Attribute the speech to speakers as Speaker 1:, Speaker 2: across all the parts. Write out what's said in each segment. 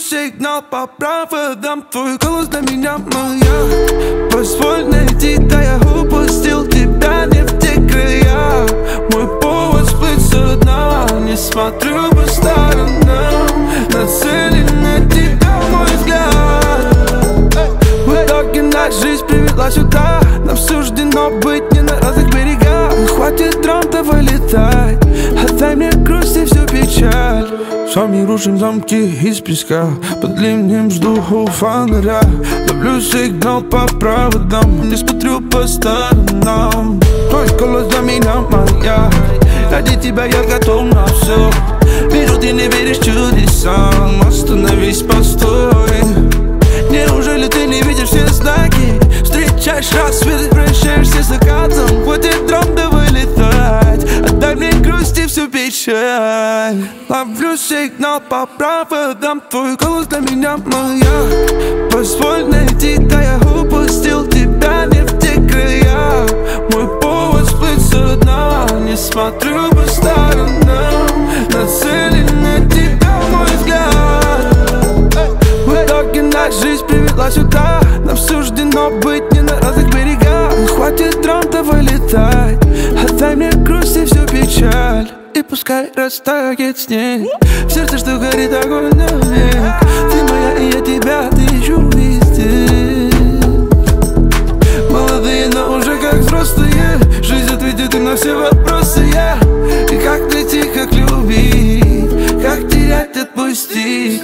Speaker 1: сигнал по проводам, твой голос для меня маяк. Позволь найти, да я упустил тебя не в те края. Мой повод сплыть со дна, не смотрю по сторонам, нацелен на тебя мой взгляд. В итоге наша жизнь привела сюда, нам суждено быть не на разных берегах. Хватит драм, давай летай, отдай мне грусть и всю печаль. Сами рушим замки из песка, под ливнем жду у фонаря. Ловлю сигнал по проводам, не смотрю по сторонам. Твой голос для меня маяк, ради тебя я готов на все. Вижу, ты не веришь чудесам, остановись, постой. Неужели ты не видишь все знаки? Встречаешь рассвет, прощаешься с закатом. Хватит драм, давай летать, отдай мне грусть и всю печаль. Ловлю сигнал по проводам, твой голос для меня маяк. Позволь найти, да я упустил тебя не в те края. Мой повод сплыть со дна, не смотрю по сторонам, нацелен на тебя мой взгляд. В итоге наша жизнь привела сюда, нам суждено быть не на разных берегах. Хватит драм, давай летай, отдай мне грусть и всю печаль. И пускай растает снег, в сердце, что горит огонь навек. Ты моя, и я тебя ищу везде. Молодые, но уже как взрослые, жизнь ответит им на все вопросы. И как найти, как любить, как терять, отпустить.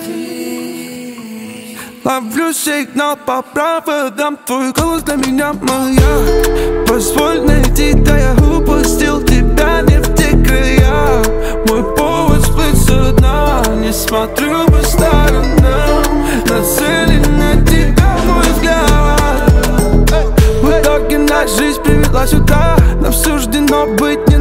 Speaker 1: Ловлю сигнал по проводам, твой голос для меня маяк. Позволь найти, да я упустил тебя не в те края. Мой повод сплыть со дна, не смотрю по сторонам, нацелен на тебя мой взгляд. В итоге наша жизнь привела сюда, нам суждено быть не